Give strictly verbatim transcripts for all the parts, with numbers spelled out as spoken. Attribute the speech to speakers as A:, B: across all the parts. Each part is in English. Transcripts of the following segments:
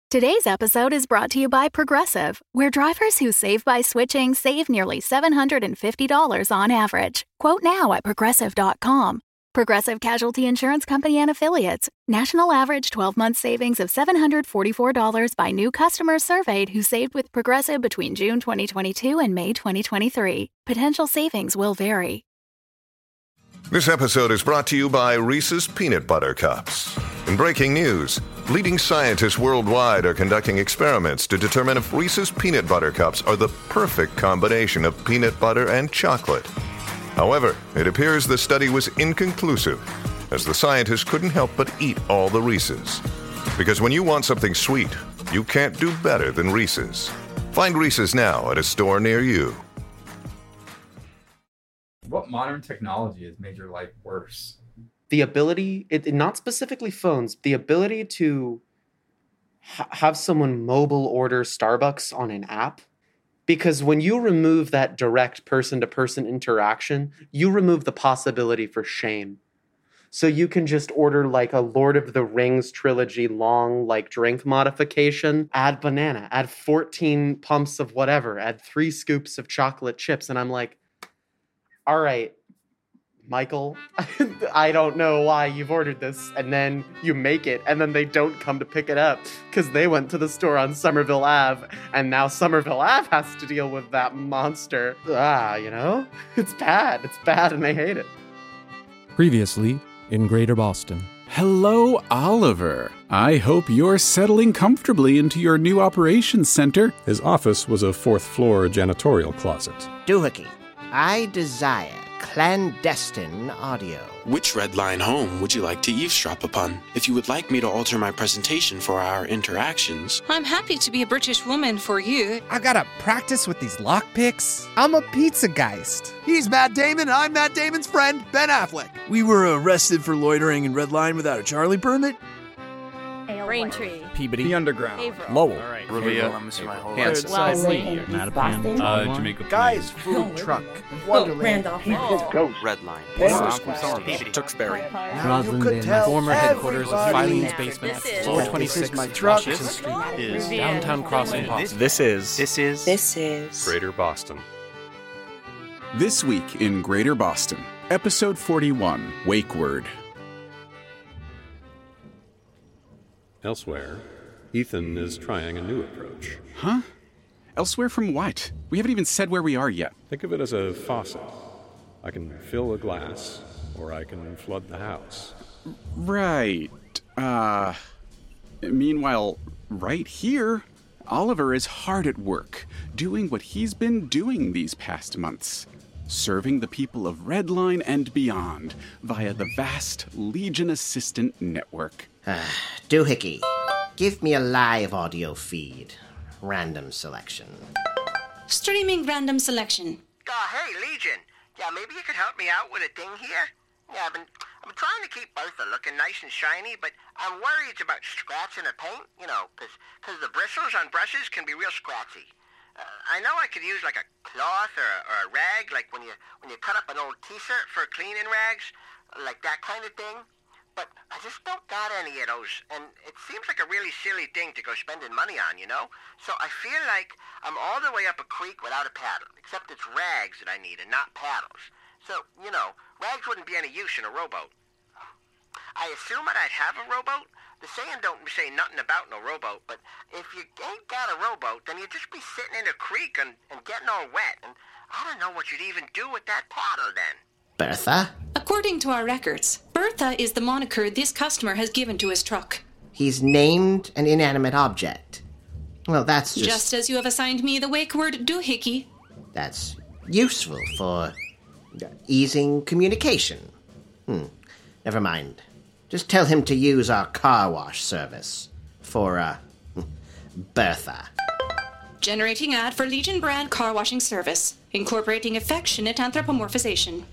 A: Today's episode is brought to you by Progressive, where drivers who save by switching save nearly seven hundred fifty dollars on average. Quote now at progressive dot com. Progressive Casualty Insurance Company and Affiliates. National average twelve-month savings of seven hundred forty-four dollars by new customers surveyed who saved with Progressive between June twenty twenty-two and May twenty twenty-three. Potential savings will vary.
B: This episode is brought to you by Reese's Peanut Butter Cups. In breaking news, leading scientists worldwide are conducting experiments to determine if Reese's Peanut Butter Cups are the perfect combination of peanut butter and chocolate. However, it appears the study was inconclusive, as the scientists couldn't help but eat all the Reese's. Because when you want something sweet, you can't do better than Reese's. Find Reese's now at a store near you.
C: What modern technology has made your life worse?
D: The ability, it, not specifically phones, the ability to ha- have someone mobile order Starbucks on an app. Because when you remove that direct person-to-person interaction, you remove the possibility for shame. So you can just order like a Lord of the Rings trilogy long like drink modification, add banana, add fourteen pumps of whatever, add three scoops of chocolate chips. And I'm like, all right, Michael, I don't know why you've ordered this. And then you make it, and then they don't come to pick it up because they went to the store on Somerville Ave, and now Somerville Ave has to deal with that monster. Ah, you know? It's bad. It's bad, and they hate it.
E: Previously in Greater Boston.
F: Hello, Oliver. I hope you're settling comfortably into your new operations center.
E: His office was a fourth-floor janitorial closet.
G: Doohickey, I desire clandestine audio.
H: Which Red Line home would you like to eavesdrop upon? If you would like me to alter my presentation for our interactions...
I: I'm happy to be a British woman for you.
J: I gotta practice with these lockpicks. I'm a pizza geist.
K: He's Matt Damon. I'm Matt Damon's friend, Ben Affleck. We were arrested for loitering in Red Line without a Charlie permit.
L: Braintree,
M: Peabody,
L: The
M: Underground,
L: Haverhill.
M: Lowell,
L: All right.
M: Revere,
L: Kansas,
M: Mattapan,
L: uh,
M: Jamaica,
K: Guys, food truck,
L: Wonderland,
K: Randolph,
H: Red Line.
M: Tewksbury,
K: Roslyn,
N: former headquarters of Filene's
L: This
N: Basement,
L: is-
N: floor twenty-six, Washington Street, is downtown Crossing, Boston.
M: This is
H: This is...
L: This is
E: Greater Boston.
F: This week in Greater Boston, episode forty-one, Wake Word.
E: Elsewhere, Ethan is trying a new approach.
F: Huh? Elsewhere from what? We haven't even said where we are yet.
E: Think of it as a faucet. I can fill a glass, or I can flood the house.
F: Right. Uh, meanwhile, right here, Oliver is hard at work, doing what he's been doing these past months. Serving the people of Red Line and beyond via the vast Legion Assistant Network.
G: Doohickey, give me a live audio feed. Random selection.
I: Streaming random selection.
O: Oh, hey, Legion. Yeah, maybe you could help me out with a thing here? Yeah, I've been, I'm trying to keep Bertha looking nice and shiny, but I'm worried about scratching her paint, you know, because cause the bristles on brushes can be real scratchy. Uh, I know I could use like a cloth or a, or a rag, like when you when you cut up an old t-shirt for cleaning rags, like that kind of thing. But I just don't got any of those, and it seems like a really silly thing to go spending money on, you know? So I feel like I'm all the way up a creek without a paddle, except it's rags that I need and not paddles. So, you know, rags wouldn't be any use in a rowboat. I assume that I'd have a rowboat. The saying don't say nothing about no rowboat, but if you ain't got a rowboat, then you'd just be sitting in a creek and, and getting all wet, and I don't know what you'd even do with that paddle then.
G: Bertha?
I: According to our records, Bertha is the moniker this customer has given to his truck.
G: He's named an inanimate object. Well, that's just...
I: Just as you have assigned me the wake word doohickey.
G: That's useful for easing communication. Hmm, never mind. Just tell him to use our car wash service for, uh, Bertha.
I: Generating ad for Legion brand car washing service, incorporating affectionate anthropomorphization.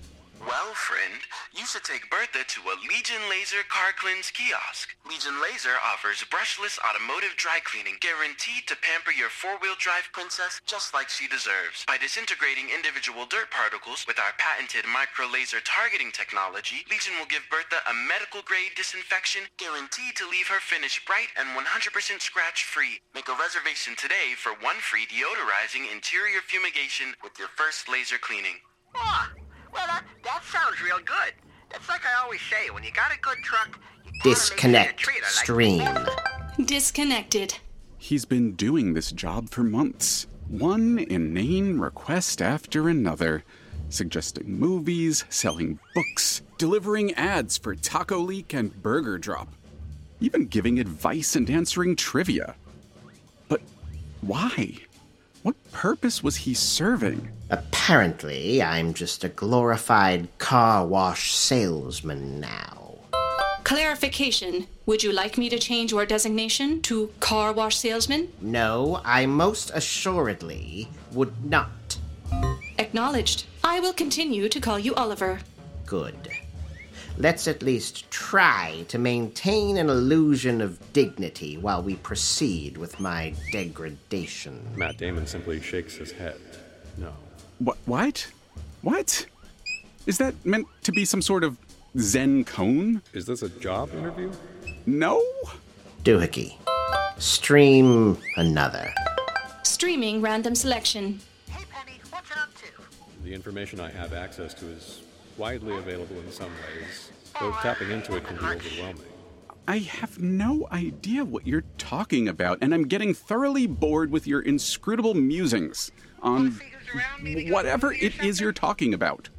H: Well, friend, you should take Bertha to a Legion Laser Car Cleanse kiosk. Legion Laser offers brushless automotive dry cleaning, guaranteed to pamper your four-wheel drive princess just like she deserves. By disintegrating individual dirt particles with our patented micro-laser targeting technology, Legion will give Bertha a medical-grade disinfection guaranteed to leave her finish bright and one hundred percent scratch-free. Make a reservation today for one free deodorizing interior fumigation with your first laser cleaning.
O: Oh, well, that, that sounds real good. That's like I always say, when you got a good truck, you gotta
G: Disconnect
O: make sure you treat her like
G: stream.
I: Disconnected.
F: He's been doing this job for months. One inane request after another. Suggesting movies, selling books, delivering ads for Taco Leak and Burger Drop. Even giving advice and answering trivia. But why? What purpose was he serving?
G: Apparently, I'm just a glorified car wash salesman now.
I: Clarification. Would you like me to change your designation to car wash salesman?
G: No, I most assuredly would not.
I: Acknowledged. I will continue to call you Oliver.
G: Good. Let's at least try to maintain an illusion of dignity while we proceed with my degradation.
E: Matt Damon simply shakes his head. No.
F: What? What? What? Is that meant to be some sort of Zen cone?
E: Is this a job interview?
F: No?
G: Doohickey. Stream another.
I: Streaming random selection.
O: Hey, Penny, what's it up to?
E: The information I have access to is widely available in some ways, though tapping into it can be overwhelming.
F: I have no idea what you're talking about, and I'm getting thoroughly bored with your inscrutable musings on whatever it is you're talking about.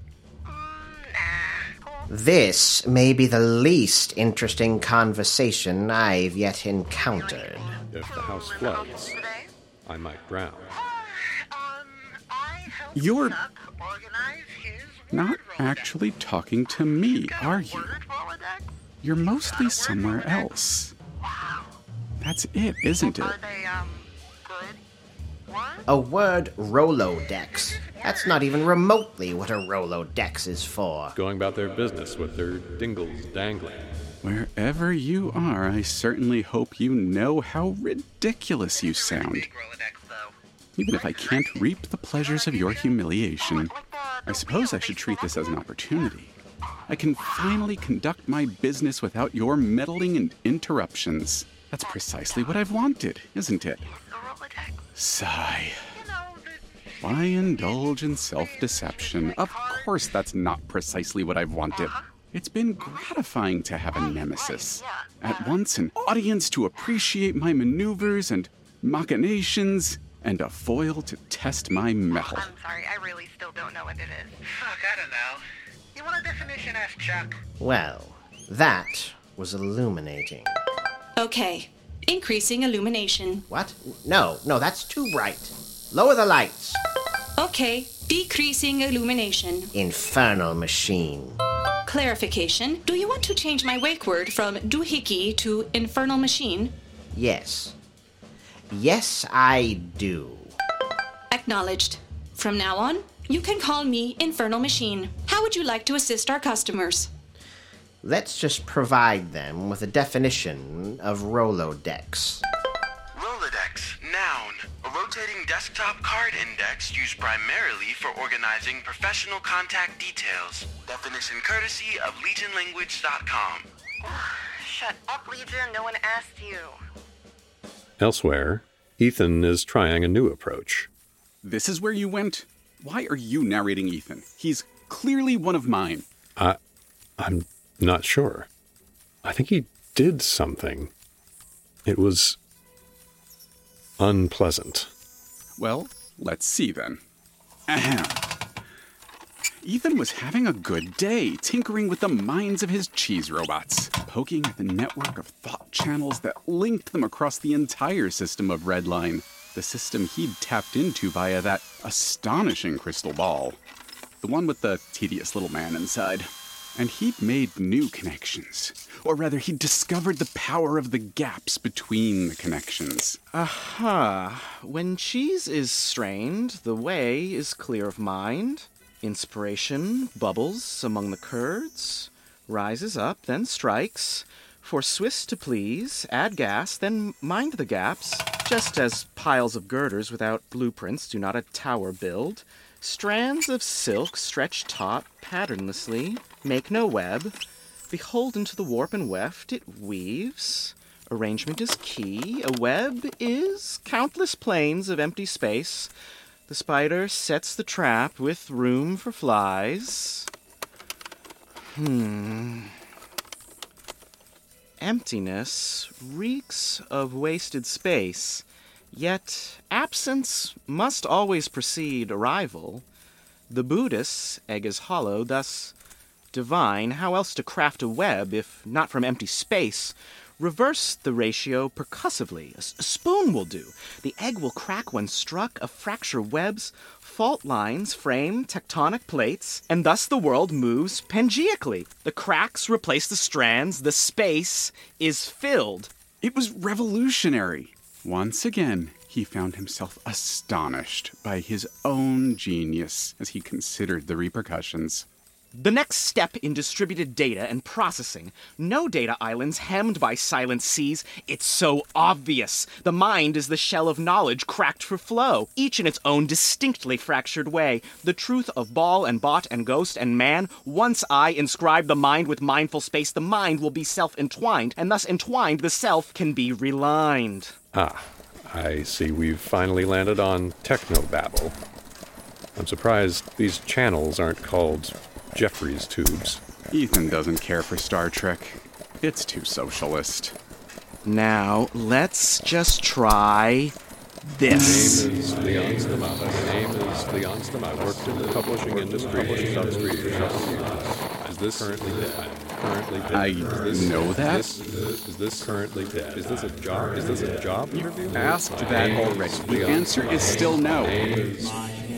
G: This may be the least interesting conversation I've yet encountered.
E: If the house floods, I might drown.
F: You're not actually talking to me, are you? You're mostly somewhere else. That's it, isn't it?
G: A word Rolodex. That's not even remotely what a Rolodex is for.
E: Going about their business with their dingles dangling.
F: Wherever you are, I certainly hope you know how ridiculous you sound. Even if I can't reap the pleasures of your humiliation, I suppose I should treat this as an opportunity. I can finally conduct my business without your meddling and interruptions. That's precisely what I've wanted, isn't it? Sigh. Why indulge in self-deception? Of course that's not precisely what I've wanted. It's been gratifying to have a nemesis. At once an audience to appreciate my maneuvers and machinations, and a foil to test my mettle.
O: I'm sorry, I really still don't know what it is. Fuck, I don't know. You want a definition? Ask Chuck.
G: Well, that was illuminating.
I: Okay. Increasing illumination.
G: What? No, no, that's too bright. Lower the lights.
I: Okay. Decreasing illumination.
G: Infernal machine.
I: Clarification. Do you want to change my wake word from doohickey to infernal machine?
G: Yes. Yes, I do.
I: Acknowledged. From now on, you can call me Infernal Machine. How would you like to assist our customers?
G: Let's just provide them with a definition of Rolodex.
H: Rolodex, noun. A rotating desktop card index used primarily for organizing professional contact details. Definition courtesy of legion language dot com.
O: Shut up, Legion. No one asked you.
E: Elsewhere, Ethan is trying a new approach.
F: This is where you went? Why are you narrating Ethan? He's clearly one of mine.
E: I, I'm not sure. I think he did something. It was unpleasant.
F: Well, let's see then. Ahem. Ethan was having a good day, tinkering with the minds of his cheese robots, poking at the network of thought channels that linked them across the entire system of Redline, the system he'd tapped into via that astonishing crystal ball, the one with the tedious little man inside. And he'd made new connections, or rather he'd discovered the power of the gaps between the connections.
P: Aha. Uh-huh. When cheese is strained, the way is clear of mind. Inspiration bubbles among the curds, rises up, then strikes. For Swiss to please, add gas, then mind the gaps. Just as piles of girders without blueprints do not a tower build, strands of silk stretch taut patternlessly, make no web. Beholden to the warp and weft it weaves. Arrangement is key. A web is countless planes of empty space. The spider sets the trap with room for flies. Hmm... Emptiness reeks of wasted space, yet absence must always precede arrival. The Buddhist's egg is hollow, thus divine. How else to craft a web if not from empty space? Reverse the ratio percussively. A, s- a spoon will do. The egg will crack when struck, a fracture webs, fault lines frame tectonic plates, and thus the world moves pangeically. The cracks replace the strands, the space is filled.
F: It was revolutionary. Once again, he found himself astonished by his own genius as he considered the repercussions.
P: The next step in distributed data and processing. No data islands hemmed by silent seas. It's so obvious. The mind is the shell of knowledge cracked for flow, each in its own distinctly fractured way. The truth of ball and bot and ghost and man. Once I inscribe the mind with mindful space, the mind will be self-entwined, and thus entwined the self can be relined.
E: Ah, I see we've finally landed on technobabble. I'm surprised these channels aren't called Jeffrey's tubes.
F: Ethan doesn't care for Star Trek. It's too socialist.
P: Now, let's just try this.
E: My name is Leon Stamata. My name is Leon Stamata. I worked in the publishing industry. Publishing industry for several years. Is this currently dead? Currently dead.
F: I
E: is this,
F: know that.
E: Is this, is this currently dead? Is this a job? Is this a job interview?
F: Asked
E: My
F: that
E: name
F: already.
E: is
F: The
E: Leon
F: answer
E: Stamata.
F: is still no.
E: My name is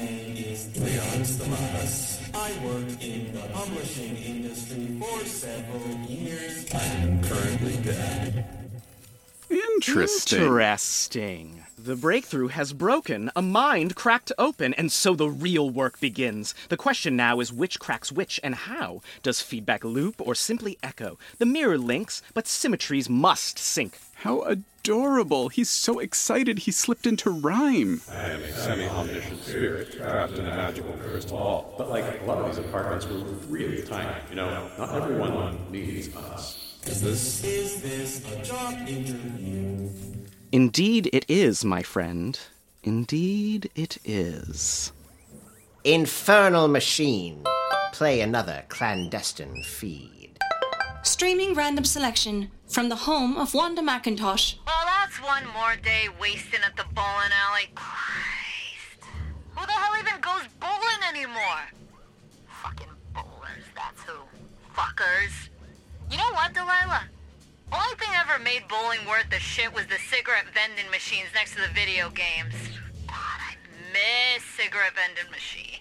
Q: Leon Stamata. I worked in the publishing industry for several years. I'm currently dead.
F: Interesting.
P: Interesting. The breakthrough has broken, a mind cracked open, and so the real work begins. The question now is which cracks which and how? Does feedback loop or simply echo? The mirror links, but symmetries must sync.
F: How adorable. He's so excited he slipped into rhyme.
E: I am a semi-omniscient spirit trapped in a magical crystal ball. But like a lot of these apartments were really tiny. You know, not everyone needs us.
Q: Is this, is this a job interview?
P: Indeed it is, my friend. Indeed it is.
G: Infernal Machine. Play another clandestine feed.
I: Streaming random selection from the home of Wanda McIntosh.
R: Well, that's one more day wasting at the bowling alley. Christ. Who the hell even goes bowling anymore? Fucking bowlers, that's who. Fuckers. You know what, Delilah? Only thing ever made bowling worth the shit was the cigarette vending machines next to the video games. God, I miss cigarette vending machines.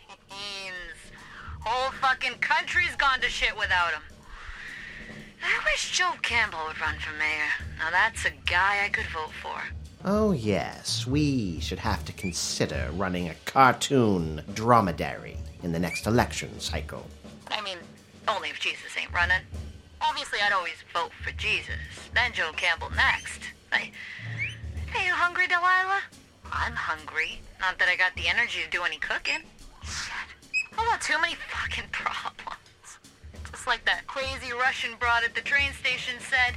R: Whole fucking country's gone to shit without them. I wish Joe Campbell would run for mayor. Now that's a guy I could vote for.
G: Oh yes, we should have to consider running a cartoon dromedary in the next election cycle.
R: I mean, only if Jesus ain't running. Obviously, I'd always vote for Jesus, then Joe Campbell next. I, are you hungry, Delilah? I'm hungry. Not that I got the energy to do any cooking. Shit. I've got too many fucking problems. Just like that crazy Russian broad at the train station said,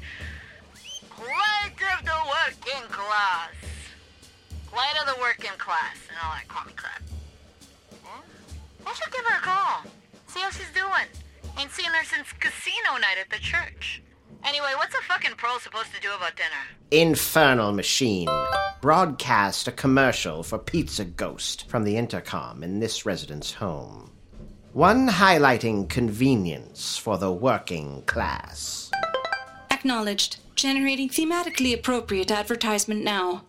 R: Light of the working class. Light of the working class, and all that commie crap. Hmm? I should give her a call. See how she's doing. Ain't seen her since casino night at the church. Anyway, what's a fucking pro supposed to do about dinner?
G: Infernal Machine. Broadcast a commercial for Pizza Ghost from the intercom in this resident's home. One highlighting convenience for the working class.
I: Acknowledged. Generating thematically appropriate advertisement now.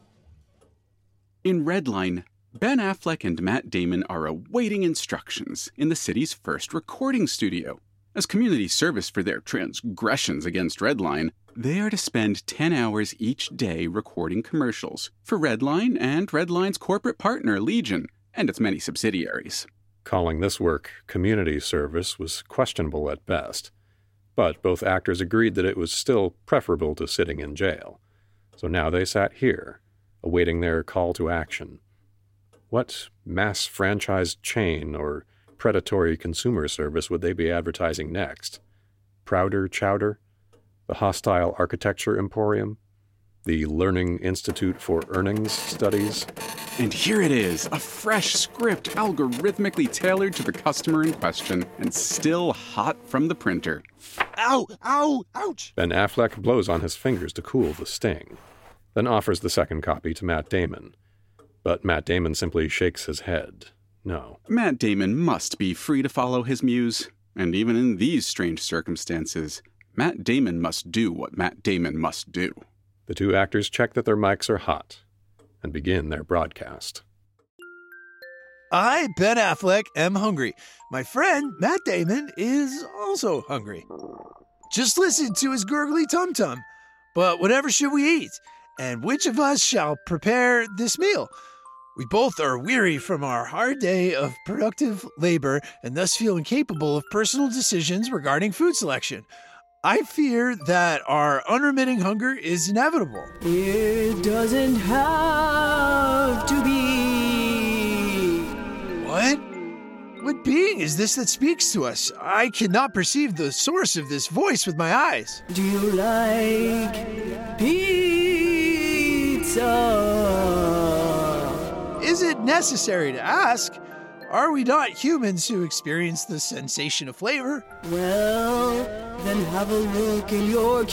F: In Redline, Ben Affleck and Matt Damon are awaiting instructions in the city's first recording studio. As community service for their transgressions against Redline, they are to spend ten hours each day recording commercials for Redline and Redline's corporate partner, Legion, and its many subsidiaries.
E: Calling this work community service was questionable at best, but both actors agreed that it was still preferable to sitting in jail. So now they sat here, awaiting their call to action. What mass franchised chain or predatory consumer service would they be advertising next? Prouder Chowder? The Hostile Architecture Emporium? The Learning Institute for Earnings Studies?
F: And here it is, a fresh script algorithmically tailored to the customer in question and still hot from the printer.
K: Ow! Ow! Ouch!
E: Ben Affleck blows on his fingers to cool the sting, then offers the second copy to Matt Damon. But Matt Damon simply shakes his head. No.
F: Matt Damon must be free to follow his muse. And even in these strange circumstances, Matt Damon must do what Matt Damon must do.
E: The two actors check that their mics are hot and begin their broadcast.
K: I, Ben Affleck, am hungry. My friend, Matt Damon, is also hungry. Just listen to his gurgly tum-tum. But whatever should we eat? And which of us shall prepare this meal? We both are weary from our hard day of productive labor and thus feel incapable of personal decisions regarding food selection. I fear that our unremitting hunger is inevitable.
S: It doesn't have to be.
K: What? What being is this that speaks to us? I cannot perceive the source of this voice with my eyes.
S: Do you like pizza?
K: Is it necessary to ask? Are we not humans who experience the sensation of flavor?
S: Well, then have a look in your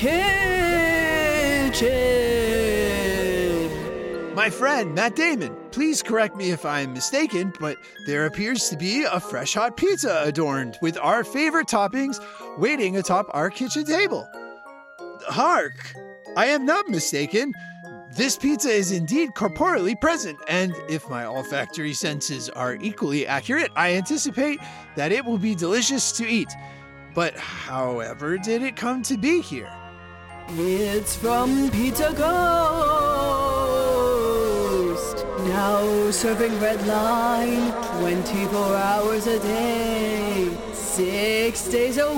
S: kitchen.
K: My friend, Matt Damon, please correct me if I'm mistaken, but there appears to be a fresh hot pizza adorned with our favorite toppings waiting atop our kitchen table. Hark! I am not mistaken. This pizza is indeed corporeally present, and if my olfactory senses are equally accurate, I anticipate that it will be delicious to eat. But however did it come to be here?
S: It's from Pizza Ghost. Now serving red line, twenty-four hours a day, six days a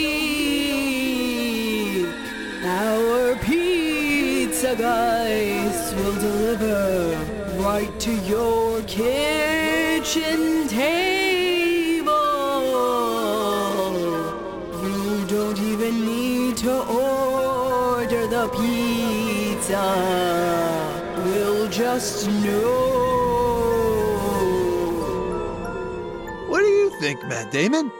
S: week. Our Pizza Guys will deliver right to your kitchen table. You don't even need to order the pizza. We'll just know.
K: What do you think, Matt Damon?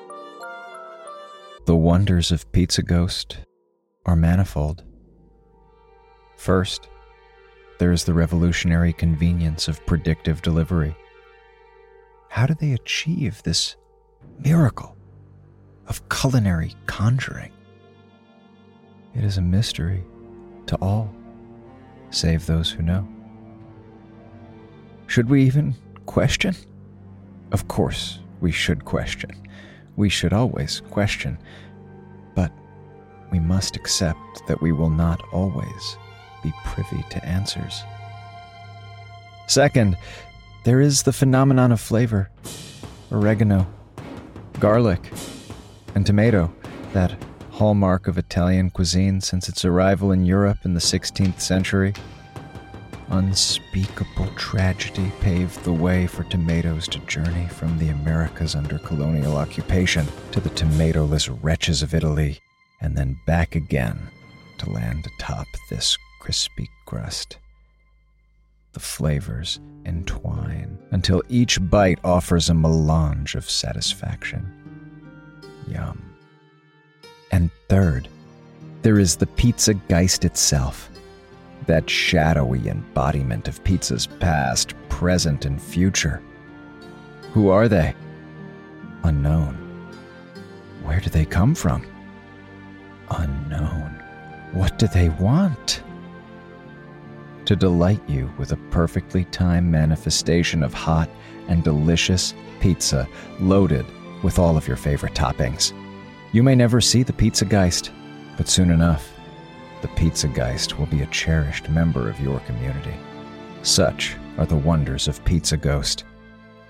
T: The wonders of Pizza Ghost are manifold. First, there is the revolutionary convenience of predictive delivery. How do they achieve this miracle of culinary conjuring? It is a mystery to all, save those who know. Should we even question? Of course, we should question. We should always question. But we must accept that we will not always be privy to answers. Second, there is the phenomenon of flavor. Oregano, garlic, and tomato, that hallmark of Italian cuisine since its arrival in Europe in the sixteenth century. Unspeakable tragedy paved the way for tomatoes to journey from the Americas under colonial occupation to the tomatoless wretches of Italy, and then back again to land atop this crispy crust. The flavors entwine until each bite offers a melange of satisfaction. Yum. And third, there is the Pizza Geist itself, that shadowy embodiment of pizza's past, present, and future. Who are they? Unknown. Where do they come from? Unknown. What do they want? To delight you with a perfectly timed manifestation of hot and delicious pizza loaded with all of your favorite toppings. You may never see the Pizza Geist, but soon enough, the Pizza Geist will be a cherished member of your community. Such are the wonders of Pizza Ghost.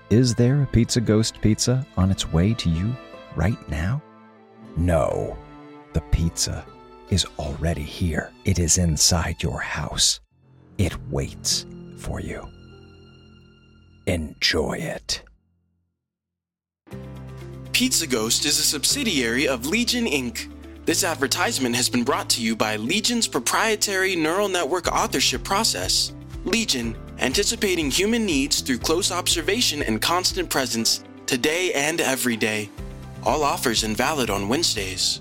T: Is there a Pizza Ghost pizza on its way to you right now? No. The pizza is already here. It is inside your house. It waits for you. Enjoy it.
H: Pizza Ghost is a subsidiary of Legion, Incorporated. This advertisement has been brought to you by Legion's proprietary neural network authorship process. Legion, anticipating human needs through close observation and constant presence, today and every day. All offers invalid on Wednesdays.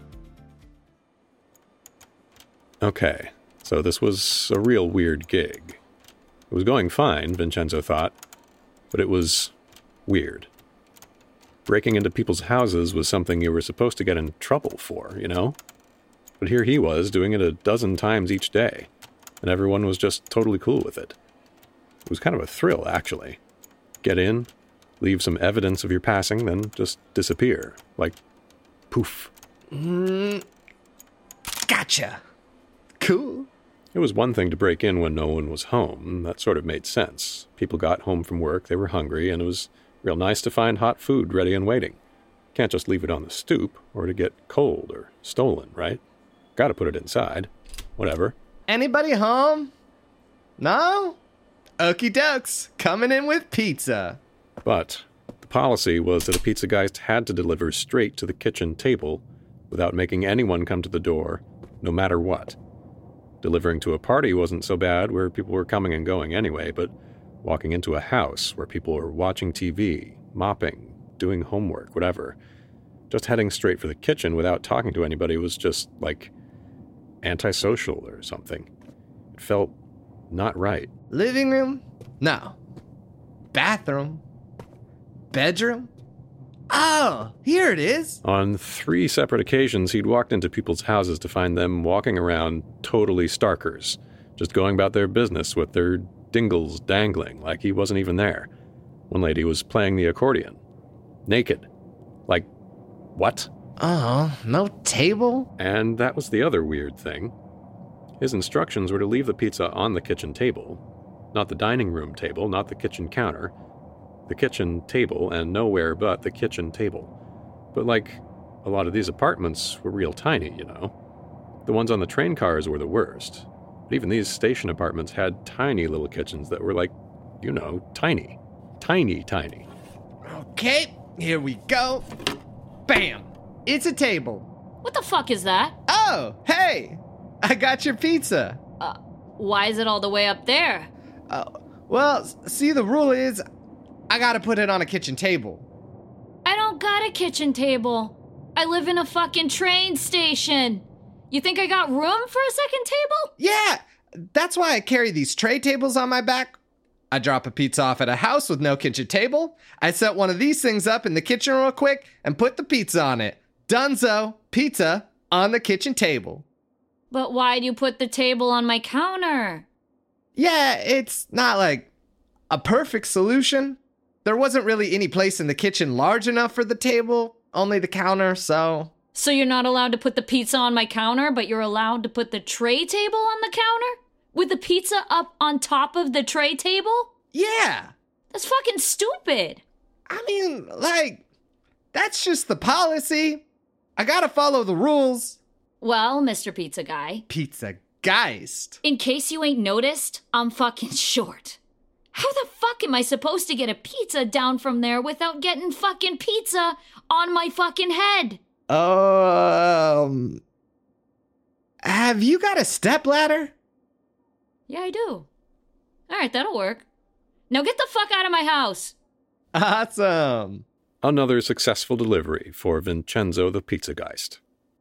E: Okay, so this was a real weird gig. It was going fine, Vincenzo thought, but it was weird. Breaking into people's houses was something you were supposed to get in trouble for, you know? But here he was, doing it a dozen times each day, and everyone was just totally cool with it. It was kind of a thrill, actually. Get in, leave some evidence of your passing, then just disappear. Like, poof.
J: Mm, gotcha. Cool.
E: It was one thing to break in when no one was home. That sort of made sense. People got home from work, they were hungry, and it was real nice to find hot food ready and waiting. Can't just leave it on the stoop, or to get cold or stolen, right? Gotta put it inside. Whatever.
J: Anybody home? No? Okie dokes, coming in with pizza.
E: But the policy was that a pizza geist had to deliver straight to the kitchen table without making anyone come to the door, no matter what. Delivering to a party wasn't so bad, where people were coming and going anyway, but walking into a house where people were watching T V, mopping, doing homework, whatever, just heading straight for the kitchen without talking to anybody was just, like, antisocial or something. It felt not right.
J: Living room? No. Bathroom? Bedroom? Oh, here it is.
E: On three separate occasions, he'd walked into people's houses to find them walking around totally starkers, just going about their business with their dingles dangling like he wasn't even there. One lady was playing the accordion. Naked. Like, what?
J: Oh, no table?
E: And that was the other weird thing. His instructions were to leave the pizza on the kitchen table. Not the dining room table, not the kitchen counter. The kitchen table, and nowhere but the kitchen table. But like, a lot of these apartments were real tiny, you know. The ones on the train cars were the worst. But even these station apartments had tiny little kitchens that were like, you know, tiny. Tiny, tiny.
J: Okay, here we go. Bam! It's a table.
L: What the fuck is that?
J: Oh, hey! I got your pizza.
L: Uh, why is it all the way up there?
J: Uh, well, see, the rule is I gotta put it on a kitchen table.
L: I don't got a kitchen table. I live in a fucking train station. You think I got room for a second table?
J: Yeah, that's why I carry these tray tables on my back. I drop a pizza off at a house with no kitchen table. I set one of these things up in the kitchen real quick and put the pizza on it. Dunzo, pizza on the kitchen table.
L: But why'd you put the table on my counter?
J: Yeah, it's not like a perfect solution. There wasn't really any place in the kitchen large enough for the table, only the counter, so...
L: So you're not allowed to put the pizza on my counter, but you're allowed to put the tray table on the counter? With the pizza up on top of the tray table?
J: Yeah.
L: That's fucking stupid.
J: I mean, like, that's just the policy. I gotta follow the rules.
L: Well, Mister Pizza Guy.
J: Pizza Geist.
L: In case you ain't noticed, I'm fucking short. How the fuck am I supposed to get a pizza down from there without getting fucking pizza on my fucking head?
J: Um... Have you got a stepladder?
L: Yeah, I do. All right, that'll work. Now get the fuck out of my house.
J: Awesome.
E: Another successful delivery for Vincenzo the Pizza Geist.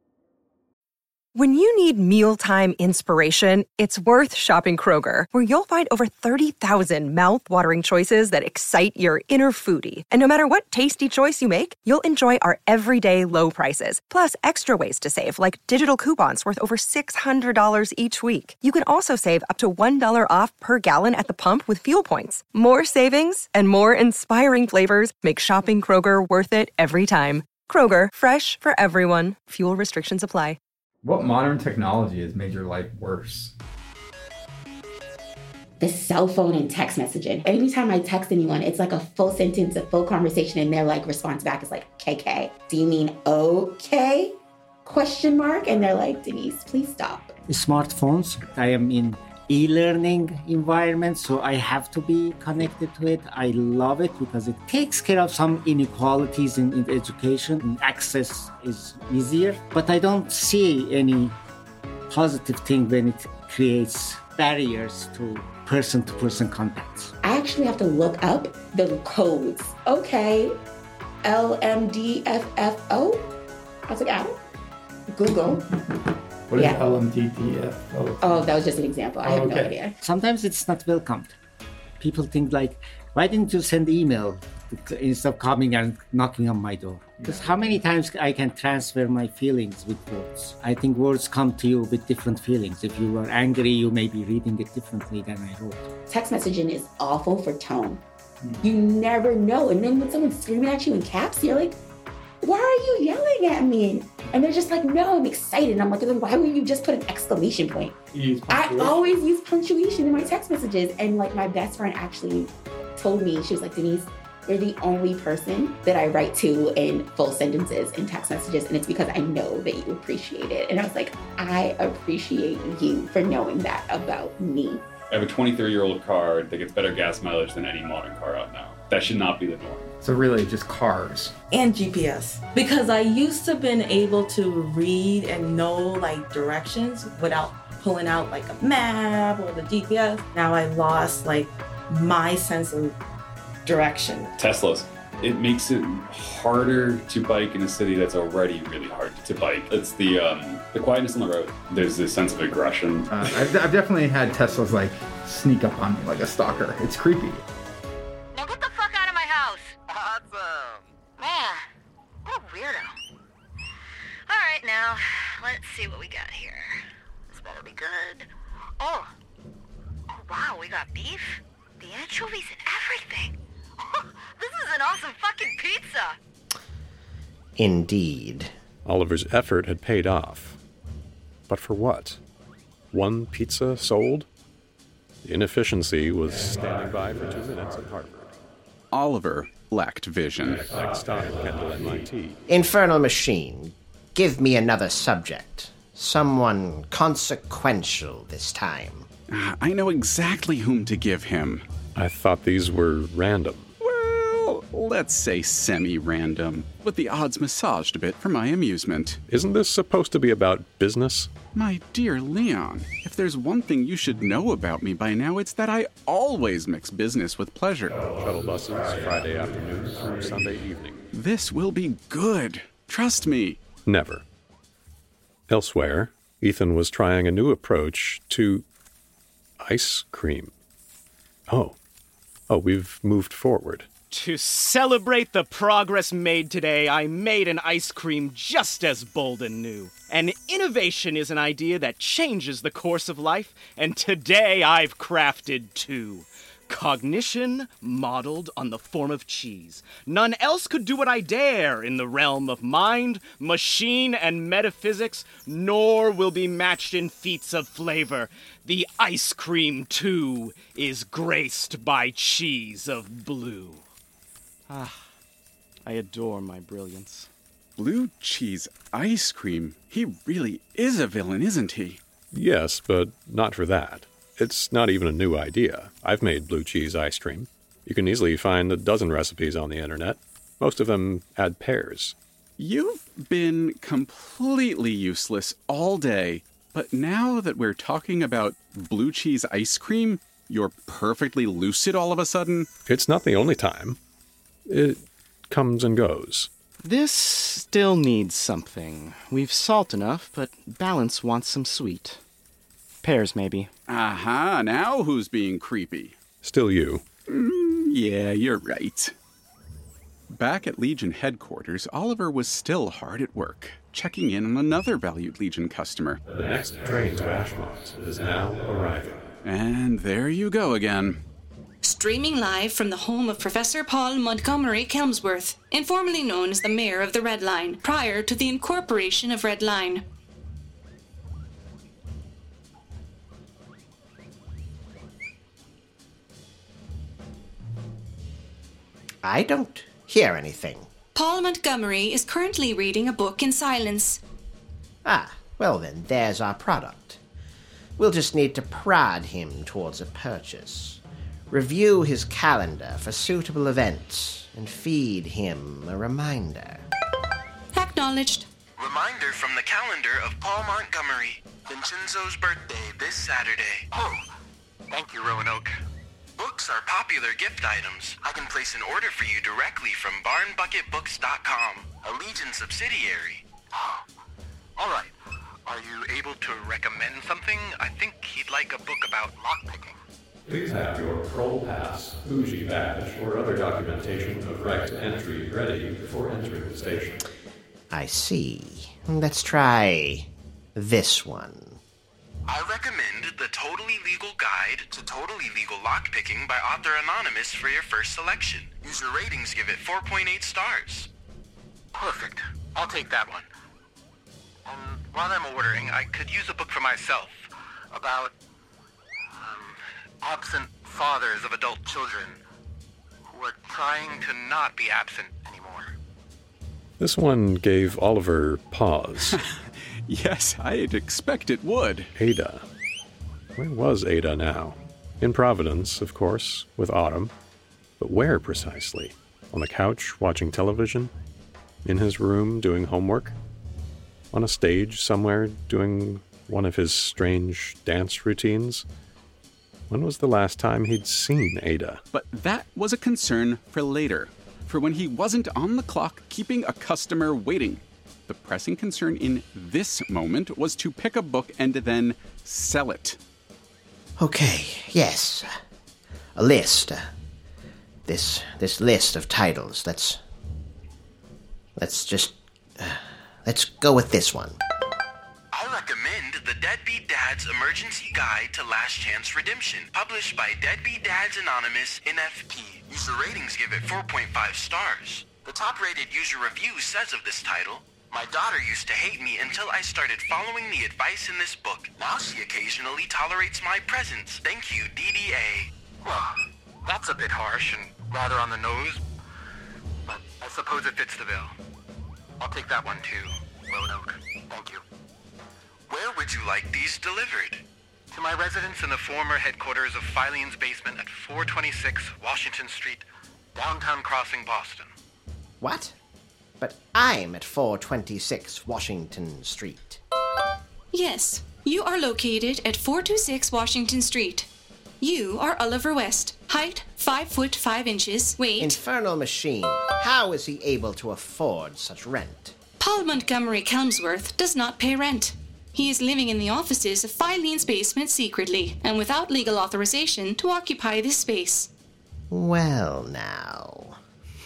U: When you need mealtime inspiration, it's worth shopping Kroger, where you'll find over thirty thousand mouth-watering choices that excite your inner foodie. And no matter what tasty choice you make, you'll enjoy our everyday low prices, plus extra ways to save, like digital coupons worth over six hundred dollars each week. You can also save up to one dollar off per gallon at the pump with fuel points. More savings and more inspiring flavors make shopping Kroger worth it every time. Kroger, fresh for everyone. Fuel restrictions apply.
C: What modern technology has made your life worse?
A: the cell phone and text messaging. Anytime I text anyone, it's like a full sentence, a full conversation, and their like response back is like, K K, do you mean okay? Question mark. And they're like, Denise, please stop.
V: Smartphones, I am in e-learning environment, so I have to be connected to it. I love it because it takes care of some inequalities in, in education, and access is easier. But I don't see any positive thing when it creates barriers to person-to-person contacts.
A: I actually have to look up the codes. Okay, L M D F F O. I was like, Adam, Google.
C: What is
A: Yeah.
C: L M D D F O?
A: Oh, that was just an example. I
C: Oh,
A: have no
C: okay.
A: idea.
V: Sometimes it's not welcomed. People think like, why didn't you send email instead of coming and knocking on my door? Because how many times I can transfer my feelings with words? I think words come to you with different feelings. If you are angry, you may be reading it differently than I wrote.
A: Text messaging is awful for tone. You never know. And then when someone's screaming at you in caps, you're like, why are you yelling at me? And they're just like, no, I'm excited. And I'm like, then why wouldn't you just put an exclamation point? I always use punctuation in my text messages. And like my best friend actually told me, she was like, Denise, you're the only person that I write to in full sentences in text messages. And it's because I know that you appreciate it. And I was like, I appreciate you for knowing that about me.
W: I have a twenty-three-year-old car that gets better gas mileage than any modern car out now. That should not be the norm.
C: So really just cars.
X: And G P S. Because I used to been able to read and know like directions without pulling out like a map or the G P S. Now I lost like my sense of direction.
W: Teslas. It makes it harder to bike in a city that's already really hard to bike. It's the um, the quietness on the road. There's this sense of aggression.
C: Uh, I've, I've definitely had Teslas like sneak up on me like a stalker. It's creepy.
R: Now get the fuck out of my house. Awesome. Man, what a weirdo. All right, now, let's see what we got here. This better be good. Oh, oh wow, we got beef, the anchovies, and everything. This is an awesome fucking pizza.
G: Indeed.
E: Oliver's effort had paid off. But for what? One pizza sold? The inefficiency was standing by for two minutes at Harvard.
F: Oliver lacked vision.
E: Like Stein, Kendall, M I T.
G: Infernal Machine, give me another subject. Someone consequential this time.
F: I know exactly whom to give him.
E: I thought these were random.
F: Well, let's say semi-random, with the odds massaged a bit for my amusement.
E: Isn't this supposed to be about business?
F: My dear Leon, if there's one thing you should know about me by now, it's that I always mix business with pleasure.
E: Shuttle buses, Friday afternoon through Sunday evening.
F: This will be good. Trust me.
E: Never. Elsewhere, Ethan was trying a new approach to ice cream. Oh. Oh, we've moved forward.
M: To celebrate the progress made today, I made an ice cream just as bold and new. An innovation is an idea that changes the course of life, and today I've crafted two. Cognition modeled on the form of cheese. None else could do what I dare in the realm of mind, machine, and metaphysics, nor will be matched in feats of flavor. The ice cream, too, is graced by cheese of blue. Ah, I adore my brilliance.
F: Blue cheese ice cream? He really is a villain, isn't he?
E: Yes, but not for that. It's not even a new idea. I've made blue cheese ice cream. You can easily find a dozen recipes on the internet. Most of them add pears.
F: You've been completely useless all day, but now that we're talking about blue cheese ice cream, you're perfectly lucid all of a sudden?
E: It's not the only time. It comes and goes.
M: This still needs something. We've salt enough, but balance wants some sweet. Pears, maybe.
F: Aha, now who's being creepy?
E: Still you.
F: Mm, yeah, you're right. Back at Legion headquarters, Oliver was still hard at work, checking in on another valued Legion customer.
E: The next train to Ashmont is now arriving.
F: And there you go again.
I: Streaming live from the home of Professor Paul Montgomery Kelmsworth, informally known as the mayor of the Red Line, prior to the incorporation of Red Line.
G: I don't hear anything.
I: Paul Montgomery is currently reading a book in silence.
G: Ah, well then, there's our product. We'll just need to prod him towards a purchase, review his calendar for suitable events, and feed him a reminder.
I: Acknowledged.
H: Reminder from the calendar of Paul Montgomery. Vincenzo's birthday this Saturday. Oh, thank you, Roanoke. Books are popular gift items. I can place an order for you directly from barn bucket books dot com, a Legion subsidiary. All right. Are you able to recommend something? I think he'd like a book about lockpicking.
E: Please have your Prole Pass, Bougie Badge, or other documentation of right to entry ready before entering the station.
G: I see. Let's try this one.
H: I recommend the Totally Legal Guide to Totally Legal Lockpicking by Author Anonymous for your first selection. User ratings give it four point eight stars. Perfect. I'll take that one. And while I'm ordering, I could use a book for myself about um, absent fathers of adult children who are trying to not be absent anymore.
E: This one gave Oliver pause.
F: Yes, I'd expect it would.
E: Ada. Where was Ada now? In Providence, of course, with Autumn. But where precisely? On the couch, watching television? In his room, doing homework? On a stage somewhere, doing one of his strange dance routines? When was the last time he'd seen Ada?
F: But that was a concern for later, for when he wasn't on the clock keeping a customer waiting. The pressing concern in this moment was to pick a book and then sell it.
G: Okay, yes. A list. Uh, this this list of titles. Let's let's just uh, let's go with this one.
H: I recommend The Deadbeat Dad's Emergency Guide to Last Chance Redemption, published by Deadbeat Dads Anonymous N F P. User ratings give it four point five stars. The top-rated user review says of this title, "My daughter used to hate me until I started following the advice in this book. Now she occasionally tolerates my presence. Thank you, D D A." Well, that's a bit harsh and rather on the nose, but I suppose it fits the bill. I'll take that one too, Roanoke. Thank you. Where would you like these delivered? To my residence in the former headquarters of Filene's Basement at four twenty-six Washington Street, Downtown Crossing, Boston.
G: What? But I'm at four twenty-six Washington Street.
I: Yes, you are located at four twenty-six Washington Street. You are Oliver West. Height, five foot five inches. Weight...
G: Infernal machine. How is he able to afford such rent?
I: Paul Montgomery Kelmsworth does not pay rent. He is living in the offices of Filene's Basement secretly, and without legal authorization to occupy this space.
G: Well, now...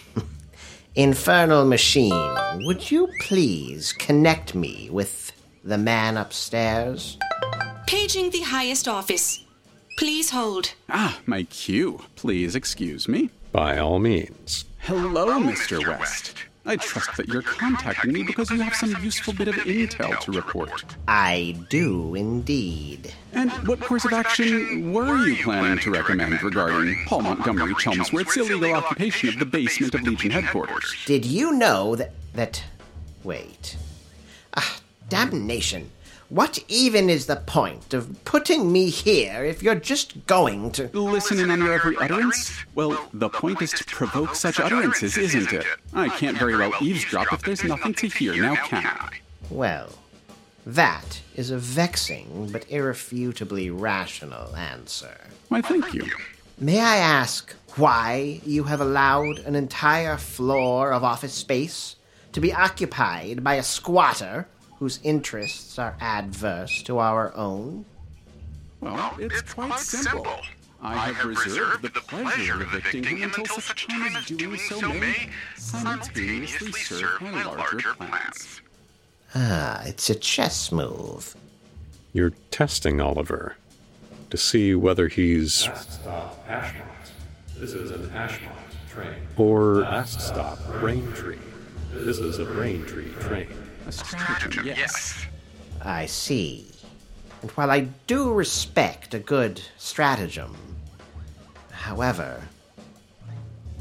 G: Infernal machine, would you please connect me with the man upstairs?
I: Paging the highest office. Please hold.
F: Ah, my cue. Please excuse me.
E: By all means.
F: Hello, Mister West. I trust that you're contacting me because you have some useful bit of intel to report.
G: I do indeed.
F: And what course of action were you planning to recommend regarding Paul Montgomery Chelmsworth's illegal occupation of the basement of Legion headquarters?
G: Did you know that... that... Wait. Ah, damnation. What even is the point of putting me here if you're just going to...
F: Listen in on your every utterance? Well, the point is to provoke such utterances, isn't it? I can't very well eavesdrop if there's nothing to hear, now can I?
G: Well, that is a vexing but irrefutably rational answer.
F: Why, thank you.
G: May I ask why you have allowed an entire floor of office space to be occupied by a squatter whose interests are adverse to our own?
F: Well, it's, it's quite, quite simple. simple. I have, I have reserved, reserved the pleasure of evicting him until such time as doing so may simultaneously serve my larger plans.
G: Ah, it's a chess move.
E: You're testing Oliver to see whether he's...
B: Last stop, Ashmont. This is an Ashmont train.
E: Or... Last stop, Braintree. This is a Braintree train.
F: A stratagem, yes.
G: I see. And while I do respect a good stratagem, however,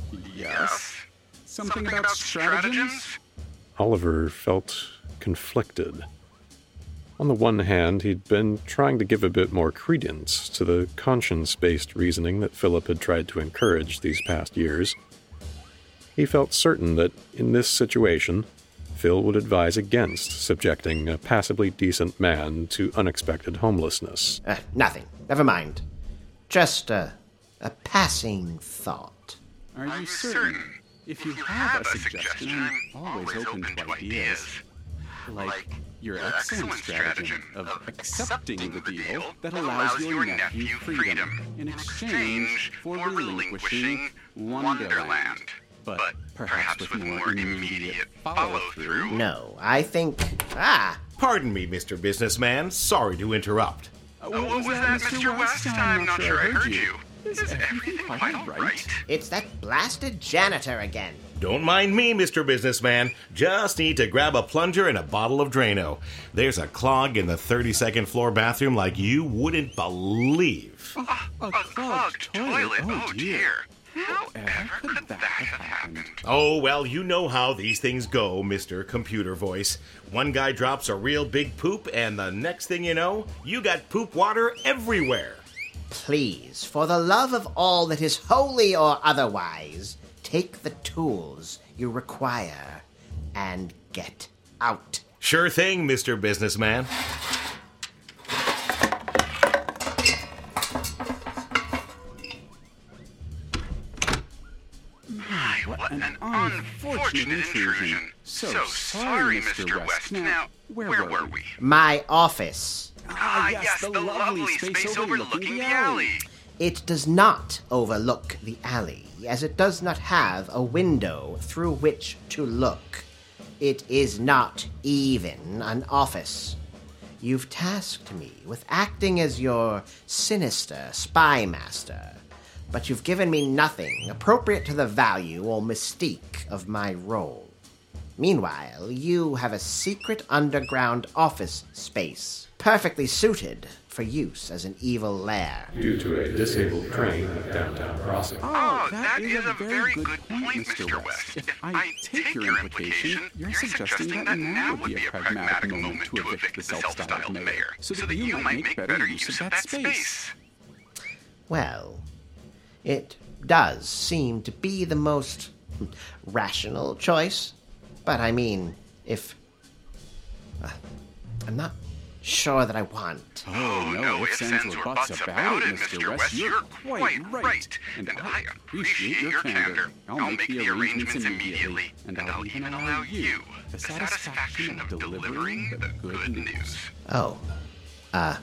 F: Yes? Something, Something about stratagems?
E: Oliver felt conflicted. On the one hand, he'd been trying to give a bit more credence to the conscience-based reasoning that Philip had tried to encourage these past years. He felt certain that, in this situation, Phil would advise against subjecting a passably decent man to unexpected homelessness.
G: Uh, nothing. Never mind. Just a, a passing thought.
F: Are you certain? If you have a suggestion, I'm always open to ideas. Like your excellent stratagem of accepting the deal that allows your nephew freedom in exchange for relinquishing Wonderland. But perhaps with more immediate follow-through.
G: No, I think... Ah!
D: Pardon me, Mister Businessman. Sorry to interrupt.
F: Uh, what, what was, was that, that, Mister West? West? I'm not sure I heard you. Is everything quite all right?
G: It's that blasted janitor again.
D: Don't mind me, Mister Businessman. Just need to grab a plunger and a bottle of Drano. There's a clog in the thirty-second floor bathroom like you wouldn't believe.
F: Uh, a, a clogged toilet? Oh, dear. However could that have happened?
D: Oh, well, you know how these things go, Mister Computer Voice. One guy drops a real big poop, and the next thing you know, you got poop water everywhere.
G: Please, for the love of all that is holy or otherwise, take the tools you require and get out.
D: Sure thing, Mister Businessman.
F: My, what an unfortunate intrusion. So, so sorry, Mister West. Now, where, where were we?
G: My office.
F: Ah, yes, the, the lovely space, space overlooking the alley.
G: It does not overlook the alley, as it does not have a window through which to look. It is not even an office. You've tasked me with acting as your sinister spy master, but you've given me nothing appropriate to the value or mystique of my role. Meanwhile, you have a secret underground office space, perfectly suited for use as an evil lair.
B: Due to a disabled train at downtown crossing.
F: Oh, that, that is a very good point, Mister West. If I take your implication, you're suggesting that now would be a pragmatic moment to evict the self-styled mayor, so that you might make better use of that space.
G: Well, it does seem to be the most rational choice. But I mean, if... Uh, I'm not sure that I want.
F: Oh, no, ifs, ands, or buts about it, Mister West. You're quite right. And I appreciate your candor. I'll make the arrangements immediately, and I'll even allow you the satisfaction of delivering the good news.
G: Oh. Uh...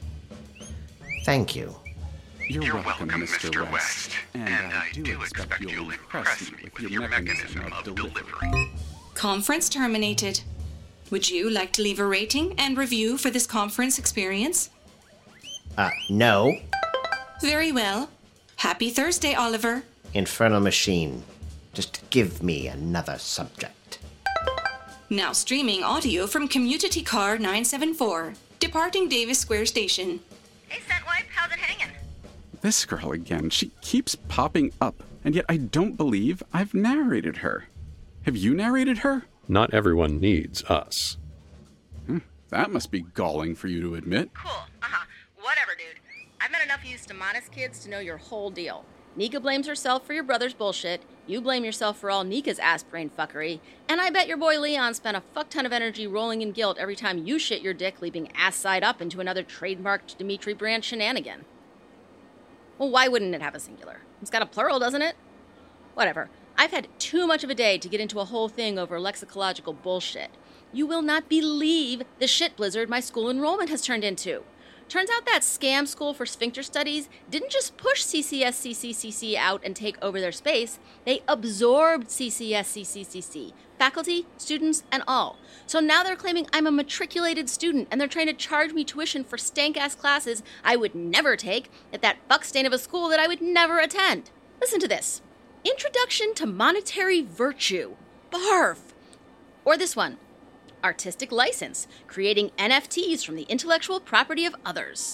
G: Thank you.
F: You're, You're welcome, welcome, Mister West. West. And, and I do expect you'll impress me with your mechanism of delivery.
I: Conference terminated. Would you like to leave a rating and review for this conference experience?
G: Uh, no.
I: Very well. Happy Thursday, Oliver.
G: Infernal Machine. Just give me another subject.
I: Now streaming audio from Commutity Car nine seven four, departing Davis Square Station.
R: Hey, Scentwipe, how's it hanging?
F: This girl again. She keeps popping up, and yet I don't believe I've narrated her. Have you narrated her?
E: Not everyone needs us.
F: Hmm, that must be galling for you to admit.
N: Cool. Uh-huh. Whatever, dude. I've met enough Eustamanus kids to know your whole deal. Nika blames herself for your brother's bullshit, you blame yourself for all Nika's ass-brain fuckery, and I bet your boy Leon spent a fuck ton of energy rolling in guilt every time you shit your dick leaping ass-side up into another trademarked Dimitri Brand shenanigan. Well, why wouldn't it have a singular? It's got a plural, doesn't it? Whatever. I've had too much of a day to get into a whole thing over lexicological bullshit. You will not believe the shit blizzard my school enrollment has turned into. Turns out that scam school for sphincter studies didn't just push C C S C C C C out and take over their space, they absorbed C C S C C C C, faculty, students, and all. So now they're claiming I'm a matriculated student and they're trying to charge me tuition for stank-ass classes I would never take at that fuckstain of a school that I would never attend. Listen to this. Introduction to Monetary Virtue. Barf. Or this one. Artistic License. Creating N F Ts from the intellectual property of others.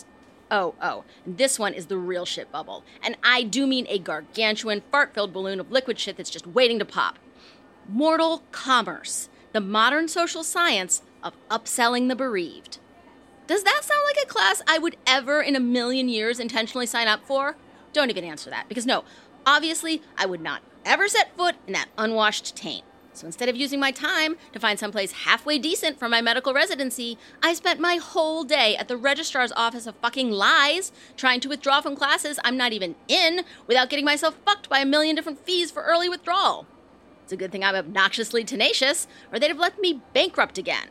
N: oh, oh. This one is the real shit bubble. And I do mean a gargantuan, fart-filled balloon of liquid shit that's just waiting to pop. Mortal commerce. The modern social science of upselling the bereaved. Does that sound like a class I would ever in a million years intentionally sign up for? Don't even answer that, because no, obviously I would not ever set foot in that unwashed taint. So instead of using my time to find someplace halfway decent for my medical residency, I spent my whole day at the registrar's office of fucking lies, trying to withdraw from classes I'm not even in without getting myself fucked by a million different fees for early withdrawal. It's a good thing I'm obnoxiously tenacious, or they'd have left me bankrupt again.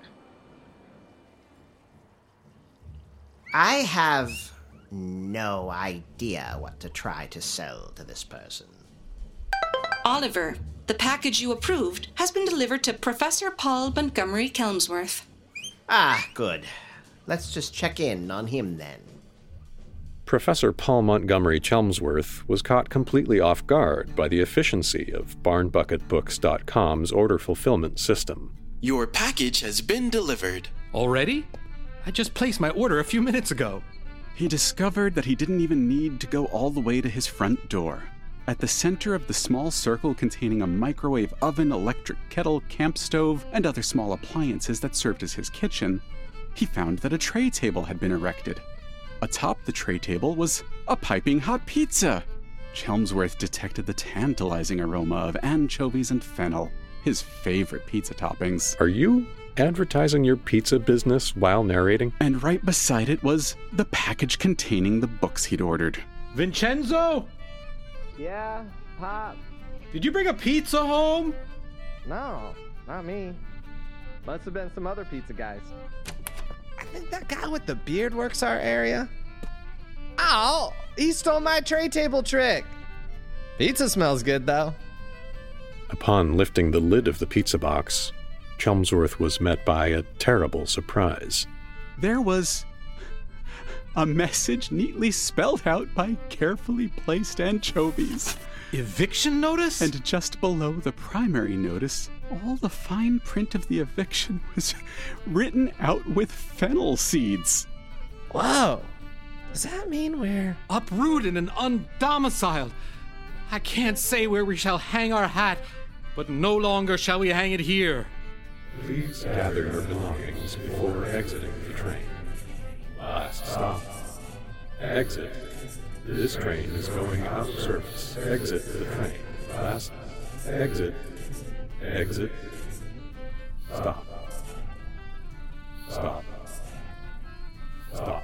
G: I have no idea what to try to sell to this person.
I: Oliver, the package you approved has been delivered to Professor Paul Montgomery Kelmsworth.
G: Ah, good. Let's just check in on him then.
E: Professor Paul Montgomery Chelmsworth was caught completely off guard by the efficiency of barn bucket books dot com's order fulfillment system.
H: Your package has been delivered.
O: Already? I just placed my order a few minutes ago.
F: He discovered that he didn't even need to go all the way to his front door. At the center of the small circle containing a microwave oven, electric kettle, camp stove, and other small appliances that served as his kitchen, he found that a tray table had been erected. Atop the tray table was a piping hot pizza. Chelmsworth detected the tantalizing aroma of anchovies and fennel, his favorite pizza toppings.
E: Are you advertising your pizza business while narrating?
F: And right beside it was the package containing the books he'd ordered.
O: Vincenzo?
J: Yeah, Pop?
O: Did you bring a pizza home?
J: No, not me. Must have been some other pizza guys. I think that guy with the beard works our area. Oh, he stole my tray table trick. Pizza smells good, though.
E: Upon lifting the lid of the pizza box, Chelmsworth was met by a terrible surprise.
F: There was a message neatly spelled out by carefully placed anchovies.
O: Eviction notice?
F: And just below the primary notice, all the fine print of the eviction was written out with fennel seeds.
J: Whoa. Does that mean we're
O: uprooted and undomiciled? I can't say where we shall hang our hat, but no longer shall we hang it here.
B: Please gather your belongings before exiting the train. Last stop. Exit. This train is going out of service. Exit the train. Last. Exit. Exit. Stop. Stop. Stop.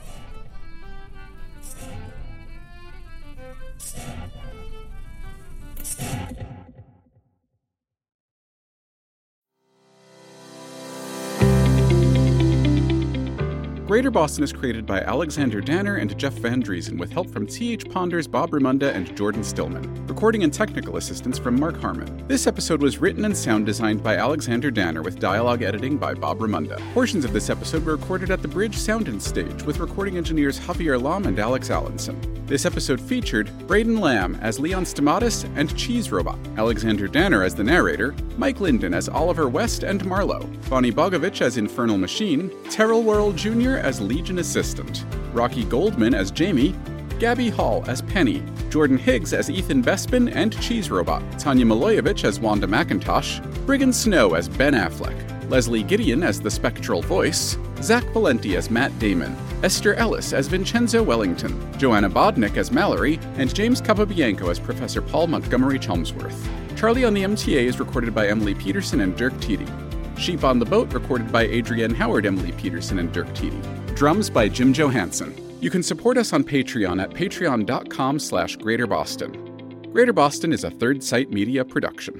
F: Greater Boston is created by Alexander Danner and Jeff Van Driesen with help from T H Ponders, Bob Ramunda, and Jordan Stillman. Recording and technical assistance from Mark Harmon. This episode was written and sound designed by Alexander Danner with dialogue editing by Bob Ramunda. Portions of this episode were recorded at the Bridge Sound and Stage with recording engineers Javier Lam and Alex Allenson. This episode featured Braden Lamb as Leon Stamatis and Cheese Robot, Alexander Danner as the narrator, Mike Linden as Oliver West and Marlowe, Bonnie Bogovich as Infernal Machine, Terrell Worrell Junior as Legion Assistant, Rocky Goldman as Jamie, Gabby Hall as Penny, Jordan Higgs as Ethan Bespin and Cheese Robot, Tanya Milojevic as Wanda McIntosh, Brigand Snow as Ben Affleck, Leslie Gideon as the Spectral Voice, Zach Valenti as Matt Damon, Esther Ellis as Vincenzo Wellington, Joanna Bodnick as Mallory, and James Capobianco as Professor Paul Montgomery Chelmsworth. Charlie on the M T A is recorded by Emily Peterson and Dirk Tiede. Sheep on the Boat recorded by Adrienne Howard, Emily Peterson, and Dirk Tiede. Drums by Jim Johansson. You can support us on Patreon at patreon.com slash Greater Boston. Greater Boston is a Third Sight Media production.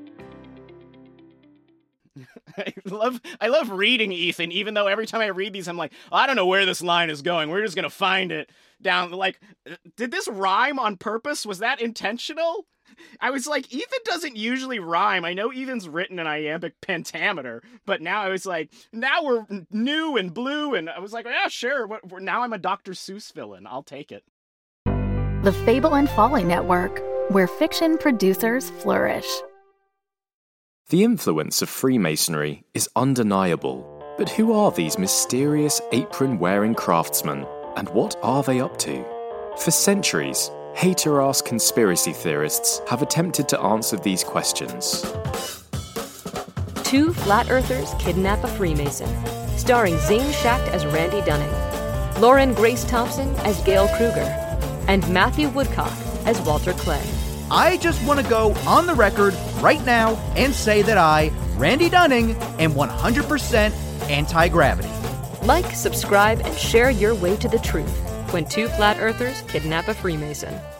M: I love I love reading Ethan, even though every time I read these, I'm like, oh, I don't know where this line is going. We're just going to find it down. Like, did this rhyme on purpose? Was that intentional? I was like, Ethan doesn't usually rhyme. I know Ethan's written an iambic pentameter, but now I was like, now we're new and blue, and I was like, yeah, sure. What, now I'm a Doctor Seuss villain. I'll take it.
P: The Fable and Folly Network, where fiction producers flourish.
Q: The influence of Freemasonry is undeniable, but who are these mysterious apron-wearing craftsmen? And what are they up to? For centuries, hater-ass conspiracy theorists have attempted to answer these questions.
K: Two Flat Earthers Kidnap a Freemason, starring Zane Schacht as Randy Dunning, Lauren Grace Thompson as Gail Kruger, and Matthew Woodcock as Walter Clay.
L: I just want to go on the record right now and say that I, Randy Dunning, am one hundred percent anti-gravity.
K: Like, subscribe, and share your way to the truth when Two Flat Earthers Kidnap a Freemason.